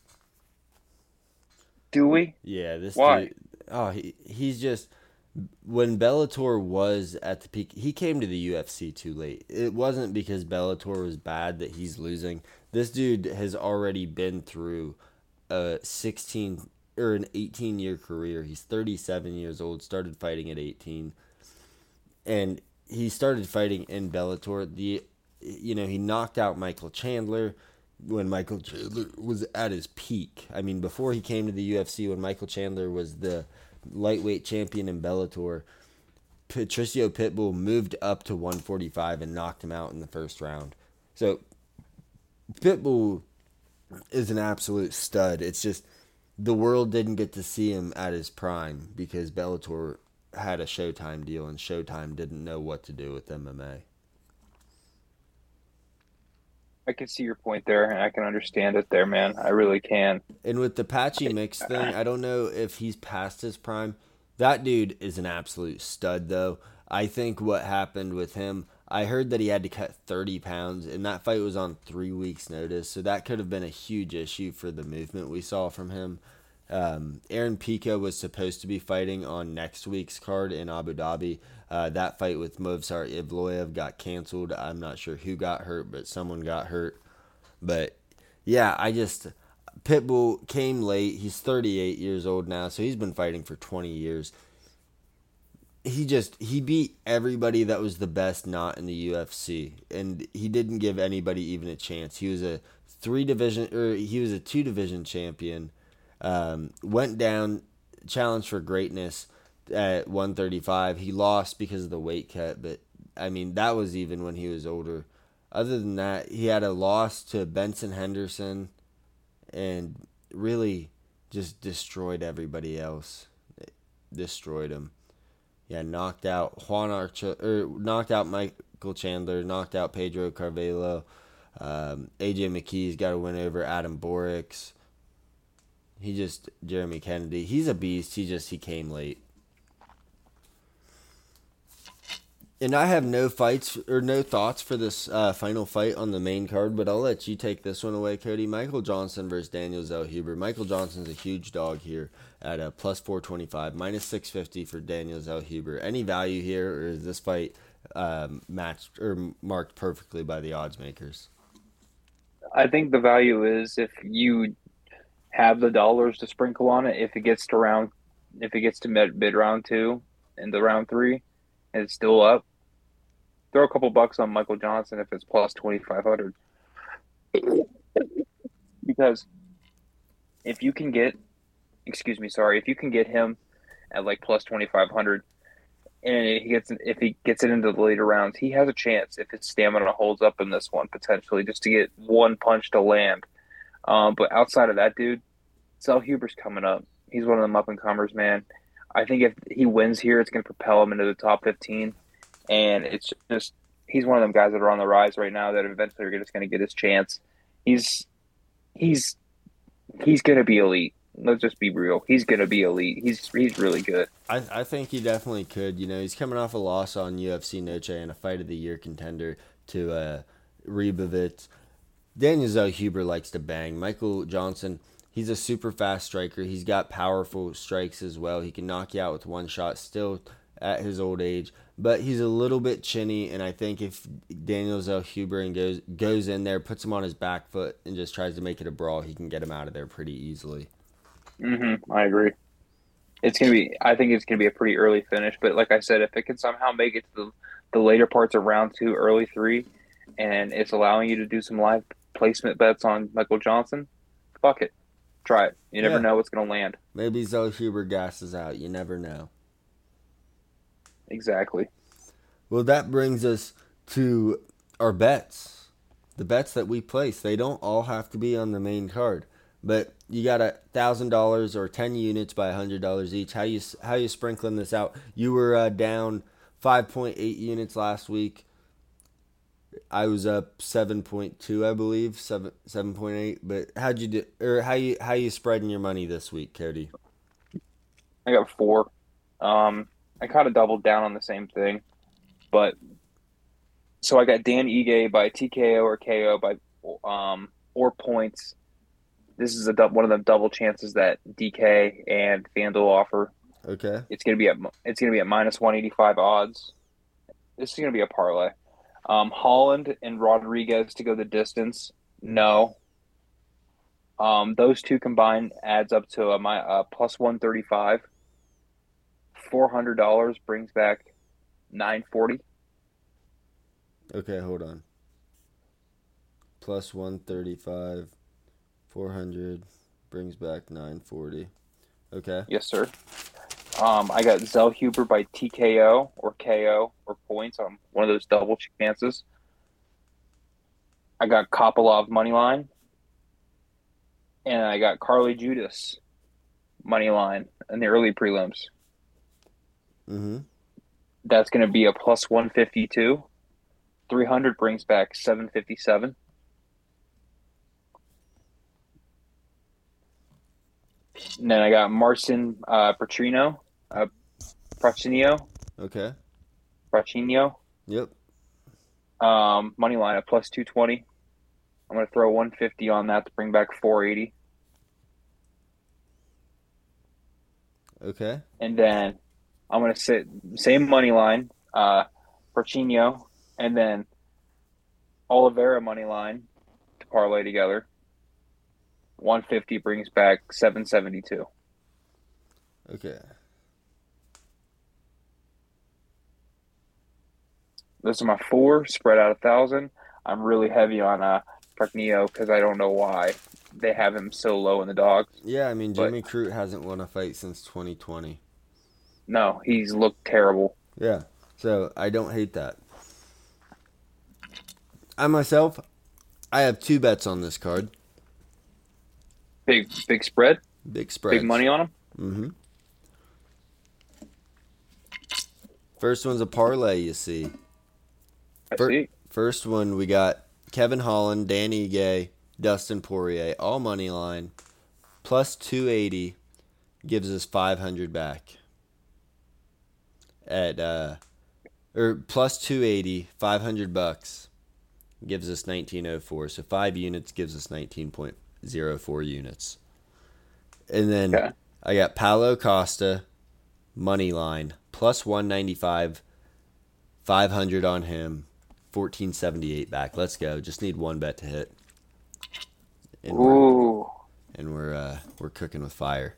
do we? Yeah, this Why? dude. Oh, he's just when Bellator was at the peak, he came to the UFC too late. It wasn't because Bellator was bad that he's losing. This dude has already been through a 16 or an 18-year career. He's 37 years old, started fighting at 18, and he started fighting in Bellator. He knocked out Michael Chandler when Michael Chandler was at his peak. I mean, before he came to the UFC, when Michael Chandler was the lightweight champion in Bellator, Patricio Pitbull moved up to 145 and knocked him out in the first round. So Pitbull is an absolute stud. It's just the world didn't get to see him at his prime because Bellator had a Showtime deal and Showtime didn't know what to do with MMA. I can see your point there, and I can understand it there, man. I really can. And with the Patchy I, Mix thing, I don't know if he's past his prime. That dude is an absolute stud, though. I think what happened with him, I heard that he had to cut 30 pounds, and that fight was on 3 weeks' notice, so that could have been a huge issue for the movement we saw from him. Aaron Pico was supposed to be fighting on next week's card in Abu Dhabi. That fight with Movsar Evloev got canceled. I'm not sure who got hurt, but someone got hurt. But yeah, Pitbull came late. He's 38 years old now, so he's been fighting for 20 years. he beat everybody that was the best not in the UFC, and he didn't give anybody even a chance. He was a he was a 2 division champion. Went down, challenged for greatness at 135. He lost because of the weight cut, but I mean that was even when he was older. Other than that, he had a loss to Benson Henderson, and really just destroyed everybody else. Destroyed him. Yeah, knocked out knocked out Michael Chandler, knocked out Pedro Carvalho. AJ McKee's got a win over Adam Borix. Jeremy Kennedy. He's a beast. He came late. And I have no thoughts for this final fight on the main card, but I'll let you take this one away, Cody. Michael Johnson versus Daniel Zellhuber. Michael Johnson's a huge dog here at a plus 425, minus 650 for Daniel Zellhuber. Any value here, or is this fight matched or marked perfectly by the odds makers? I think the value is if you have the dollars to sprinkle on it. If it gets to mid round two and the round three, and it's still up, throw a couple bucks on Michael Johnson if it's plus 2,500. Because if you can get, if you can get him at like plus 2,500, and if he gets it into the later rounds, he has a chance if his stamina holds up in this one potentially just to get one punch to land. But outside of that, dude, Zellhuber's coming up. He's one of them up and comers, man. I think if he wins here, it's going to propel him into the top 15. And it's just he's one of them guys that are on the rise right now that eventually are just going to get his chance. He's going to be elite. Let's just be real. He's going to be elite. He's really good. I think he definitely could. You know, he's coming off a loss on UFC Noche and a fight of the year contender to Rebovitz. Daniel Zellhuber likes to bang. Michael Johnson, he's a super fast striker. He's got powerful strikes as well. He can knock you out with one shot still at his old age. But he's a little bit chinny, and I think if Daniel Zellhuber goes in there, puts him on his back foot, and just tries to make it a brawl, he can get him out of there pretty easily. I agree. I think it's gonna be a pretty early finish. But like I said, if it can somehow make it to the later parts of round two, early three, and it's allowing you to do some live placement bets on Michael Johnson, fuck it, try it. You never know what's gonna land. Maybe Zellhuber gasses out. You never know. Exactly. Well, that brings us to our bets. The bets that we place. They don't all have to be on the main card. But you got $1,000 or 10 units by $100 each. How you sprinkling this out? You were down 5.8 units last week. I was up 7.2, I believe, 7.8. But how'd you do? Or how you spreading your money this week, Cody? I got 4. I kind of doubled down on the same thing, but so I got Dan Ige by TKO or KO by or points. This is one of the double chances that DK and FanDuel offer. Okay. It's gonna be at minus 185 odds. This is gonna be a parlay. Holland and Rodriguez to go the distance. No. Those two combined adds up to a plus 135. $400 brings back 940. Okay, hold on. Plus 135, 400 brings back 940. Okay. Yes, sir. I got Zellhuber by TKO or KO or points on one of those double chances. I got Kopilov money line, and I got Carly Judas money line in the early prelims. That's going to be a plus 152. 300 brings back 757. And then I got Marcin Prachnio. Okay. Prachnio. Yep. Money line at plus 220. I'm going to throw 150 on that to bring back 480. Okay. And then I'm going to sit same money line, Prachnio, and then Oliveira money line to parlay together. 150 brings back 772. Okay. Those are my four spread out 1,000. I'm really heavy on Precneo because I don't know why they have him so low in the dogs. Yeah, I mean But Jimmy Crute hasn't won a fight since 2020. no, he's looked terrible. Yeah, so I don't hate that. I myself, I have two bets on this card. Big spread, Big big spreads. money on him. Mm-hmm. First one's a parlay, you see. I see. First one, we got Kevin Holland, Dan Ige, Dustin Poirier, all money line, plus 280 gives us 500 back. At or plus 280, 500 bucks gives us 1904. So 5 units gives us 19.04 units. And then Okay. I got Paulo Costa, money line, plus 195, 500 on him, 1478 back. Let's go. Just need one bet to hit. And we're Ooh, we're cooking with fire.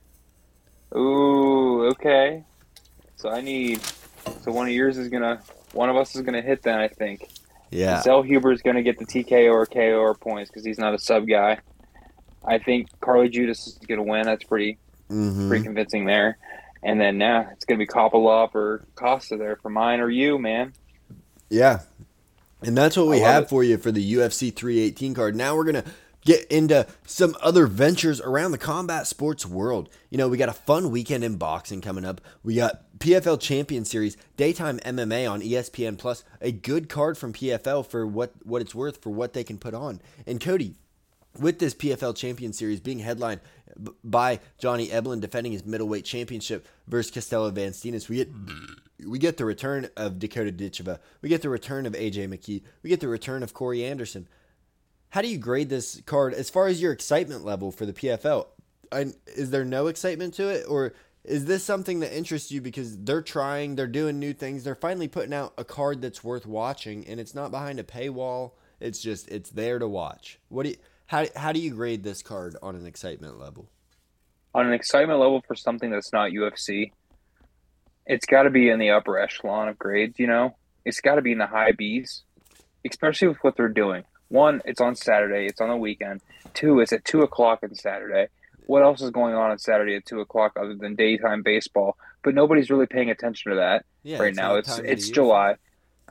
ooh. Okay. So So one of us is gonna hit that. I think. Yeah. Zell Huber is gonna get the TKO or KO points because he's not a sub guy. I think Carly Judas is gonna win. That's pretty Mm-hmm. convincing there. And then now it's gonna be Kopolov or Costa there for mine or you, man. Yeah. And that's what I we love have it. for you for the UFC 318 card. Now we're going to get into some other ventures around the combat sports world. You know, we got a fun weekend in boxing coming up. We got PFL Champion Series, daytime MMA on ESPN Plus, a good card from PFL for what it's worth for what they can put on. And Cody, with this PFL Champion Series being headlined by Johnny Eblen defending his middleweight championship versus Castelo Van Steenis, we get the return of Dakota Ditcheva. We get the return of AJ McKee. We get the return of Corey Anderson. How do you grade this card as far as your excitement level for the PFL? Is there no excitement to it, or is this something that interests you because they're trying, they're doing new things, they're finally putting out a card that's worth watching, and it's not behind a paywall. It's there to watch. How do you grade this card on an excitement level? On an excitement level for something that's not UFC, it's got to be in the upper echelon of grades. It's got to be in the high B's, especially with what they're doing. One, it's on Saturday. It's on the weekend. Two, it's at 2 o'clock on Saturday. What else is going on Saturday at 2 o'clock other than daytime baseball? But nobody's really paying attention to that Yeah, right it's now. not It's time of the it's year for it. July.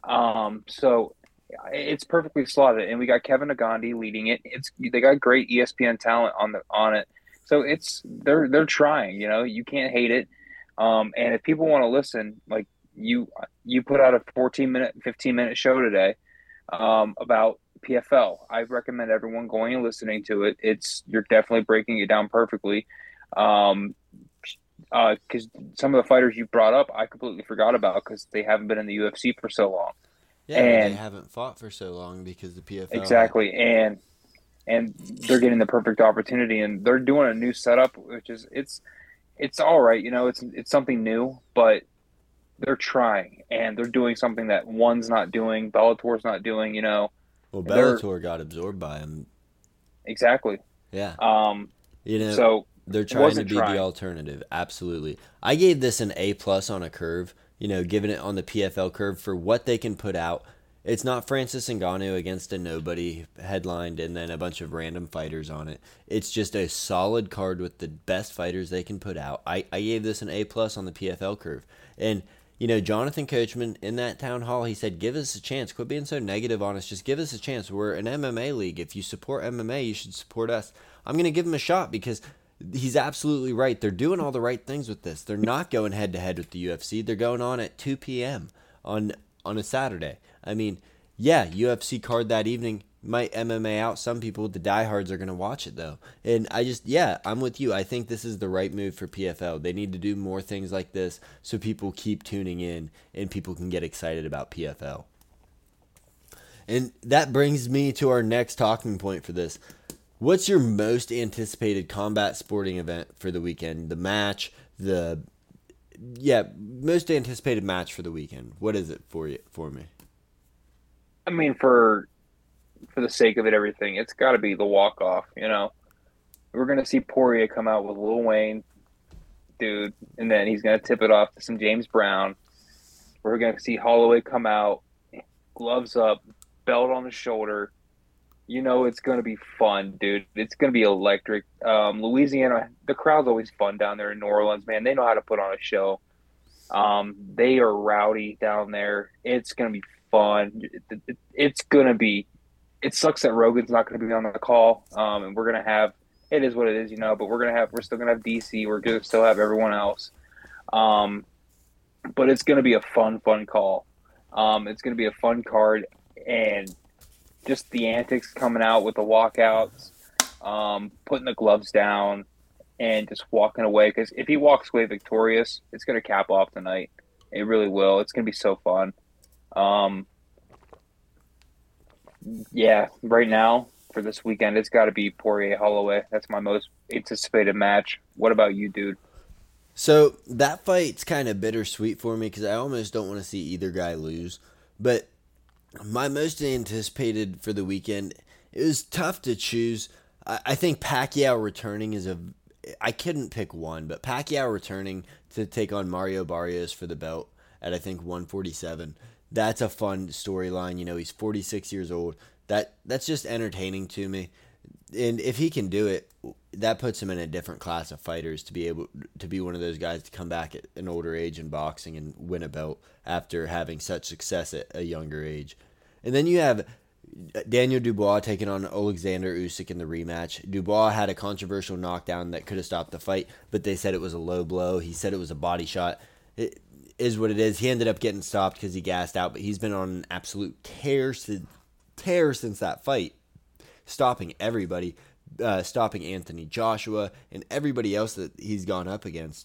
So it's perfectly slotted, and we got Kevin Nagandi leading it. They got great ESPN talent on it, so they're trying. You can't hate it. And if people want to listen, like you you put out a 14-minute, 15-minute show today about PFL. I recommend everyone going and listening to it. You're definitely breaking it down perfectly. Um, because some of the fighters you brought up, I completely forgot about because they haven't been in the UFC for so long. Yeah, or they And haven't fought for so long because the PFL had. exactly, and they're getting the perfect opportunity, and they're doing a new setup, which is it's all right. It's something new, but they're trying and they're doing something that one's not doing, Bellator's not doing. Well, They're Bellator got absorbed by him. exactly. Yeah. Um, You know, so they're trying to wasn't be the trying. alternative. Absolutely. I gave this an A plus on a curve, giving it on the PFL curve for what they can put out. It's not Francis Ngannou against a nobody headlined and then a bunch of random fighters on it. It's just a solid card with the best fighters they can put out. I gave this an A plus on the PFL curve. And Jonathan Coachman in that town hall, he said, give us a chance. Quit being so negative on us. Just give us a chance. We're an MMA league. If you support MMA, you should support us. I'm going to give him a shot because he's absolutely right. They're doing all the right things with this. They're not going head to head with the UFC. They're going on at 2 p.m. on a Saturday. I mean, yeah, UFC card that evening might MMA out some people. The diehards are going to watch it though. And I'm with you. I think this is the right move for PFL. They need to do more things like this so people keep tuning in and people can get excited about PFL. And that brings me to our next talking point for this. What's your most anticipated combat sporting event for the weekend? The match, most anticipated match for the weekend. What is it for me? I mean, for the sake of it, everything, it's got to be the walk off. We're gonna see Poirier come out with Lil Wayne, dude, and then he's gonna tip it off to some James Brown. We're gonna see Holloway come out. gloves up, belt on the shoulder. You know it's going to be fun, dude. It's going to be electric. Louisiana, the crowd's always fun down there in New Orleans, man. They know how to put on a show. They are rowdy down there. It's going to be fun. It's going to be. It sucks that Rogan's not going to be on the call. And we're going to have. It is what it is, you know. But we're still going to have DC. We're going to still have everyone else. Um, but it's going to be a fun call. It's going to be a fun card, and just the antics coming out with the walkouts, putting the gloves down, and just walking away. Because if he walks away victorious, it's going to cap off tonight. It really will. It's going to be so fun. Um, yeah, right now for this weekend, it's got to be Poirier Holloway. That's my most anticipated match. What about you, dude? So that fight's kind of bittersweet for me because I almost don't want to see either guy lose. But my most anticipated for the weekend, it was tough to choose. I think Pacquiao returning is a. I couldn't pick one, but Pacquiao returning to take on Mario Barrios for the belt at I think 147. That's a fun storyline. You know, he's 46 years old. That's just entertaining to me. And if he can do it, that puts him in a different class of fighters to be able to be one of those guys to come back at an older age in boxing and win a belt after having such success at a younger age. And then you have Daniel Dubois taking on Alexander Usyk in the rematch. Dubois had a controversial knockdown that could have stopped the fight, but they said it was a low blow. He said it was a body shot. It is what it is. He ended up getting stopped because he gassed out, but he's been on an absolute tear since that fight, stopping everybody, stopping Anthony Joshua and everybody else that he's gone up against.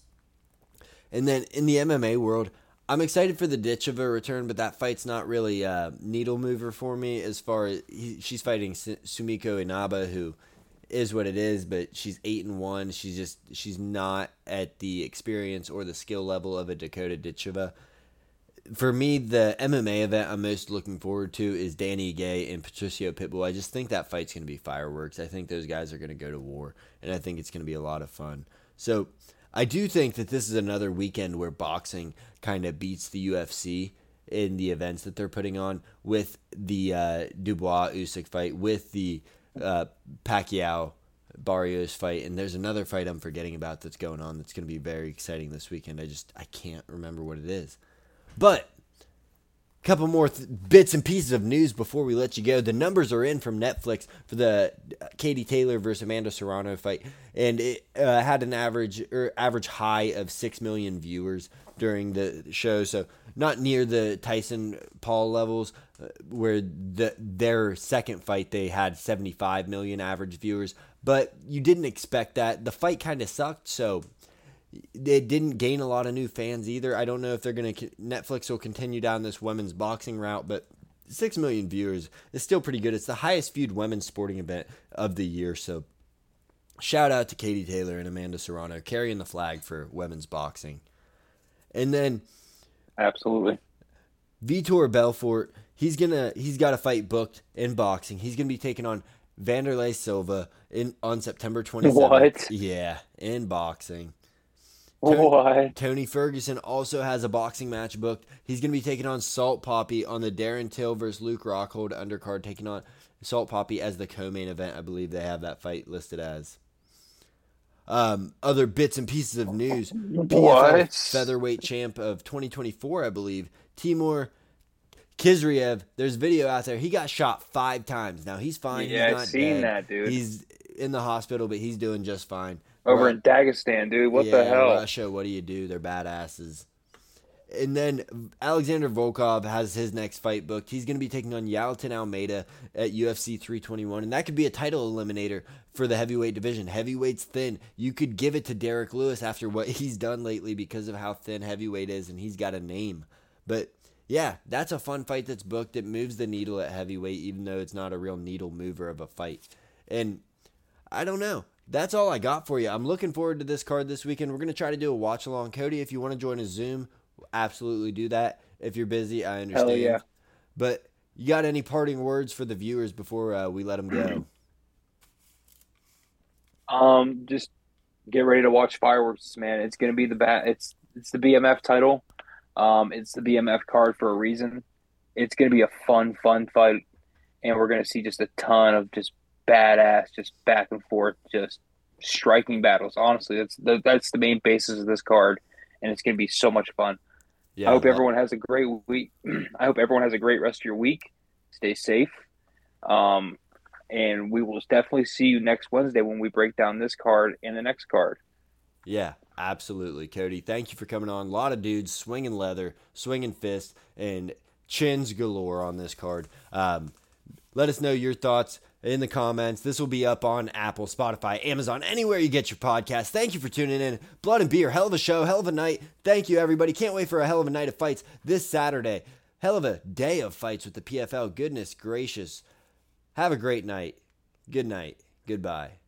And then in the MMA world, I'm excited for the Ditcheva return, but that fight's not really a needle mover for me as far as she's fighting Sumiko Inaba, who is what it is, but she's 8-1. She's not at the experience or the skill level of a Dakota Ditcheva. For me, the MMA event I'm most looking forward to is Danny Gay and Patricio Pitbull. I just think that fight's going to be fireworks. I think those guys are going to go to war, and I think it's going to be a lot of fun. So I do think that this is another weekend where boxing kind of beats the UFC in the events that they're putting on with the Dubois Usyk fight, with the uh, Pacquiao Barrios fight, and there's another fight I'm forgetting about that's going on that's going to be very exciting this weekend. I can't remember what it is. But a couple more bits and pieces of news before we let you go. The numbers are in from Netflix for the Katie Taylor versus Amanda Serrano fight, and it had an average high of 6 million viewers during the show. So not near the Tyson Paul levels, where their second fight they had 75 million average viewers. But you didn't expect that. The fight kind of sucked, so it didn't gain a lot of new fans either. I don't know if they're going to Netflix will continue down this women's boxing route, but 6 million viewers is still pretty good. It's the highest viewed women's sporting event of the year. So shout out to Katie Taylor and Amanda Serrano carrying the flag for women's boxing. And then Absolutely. Vitor Belfort, he's got a fight booked in boxing. He's gonna be taking on Vanderlei Silva on September 27th. What? Yeah, in boxing. What? Tony Ferguson also has a boxing match booked. He's going to be taking on Salt Poppy on the Darren Till versus Luke Rockhold undercard, taking on Salt Poppy as the co-main event. I believe they have that fight listed as. Other bits and pieces of news. PFL What? featherweight champ of 2024, I believe, Timur Kizriev. There's video out there. He got shot 5 times. Now, he's fine. Yeah, He's I've not seen dead. that, dude. He's in the hospital, but he's doing just fine. Over in Dagestan, dude. What the Yeah, hell? Russia, what do you do? They're badasses. And then Alexander Volkov has his next fight booked. He's going to be taking on Yalton Almeida at UFC 321, and that could be a title eliminator for the heavyweight division. Heavyweight's thin. You could give it to Derek Lewis after what he's done lately because of how thin heavyweight is, and he's got a name. But yeah, that's a fun fight that's booked. It moves the needle at heavyweight, even though it's not a real needle mover of a fight. And I don't know. That's all I got for you. I'm looking forward to this card this weekend. We're going to try to do a watch along. Cody, if you want to join a Zoom, absolutely do that. If you're busy, I Hell yeah. understand. But you got any parting words for the viewers before we let them go? Just get ready to watch fireworks, man. It's gonna be it's the BMF title. It's the BMF card for a reason. It's going to be a fun fight, and we're going to see just a ton of just badass, just back and forth, just striking battles. Honestly, that's the main basis of this card, and it's going to be so much fun. I Yeah, hope everyone has a great week. I hope everyone has a great rest of your week. Stay safe. Um, and we will definitely see you next Wednesday when we break down this card and the next card. yeah, absolutely, Cody. Thank you for coming on. A lot of dudes swinging leather, swinging fists, and chins galore on this card. Let us know your thoughts in the comments. This will be up on Apple, Spotify, Amazon, anywhere you get your podcast. Thank you for tuning in. Blood and Beer, hell of a show, hell of a night. Thank you, everybody. Can't wait for a hell of a night of fights this Saturday. Hell of a day of fights with the PFL. Goodness gracious. Have a great night. Good night. Goodbye.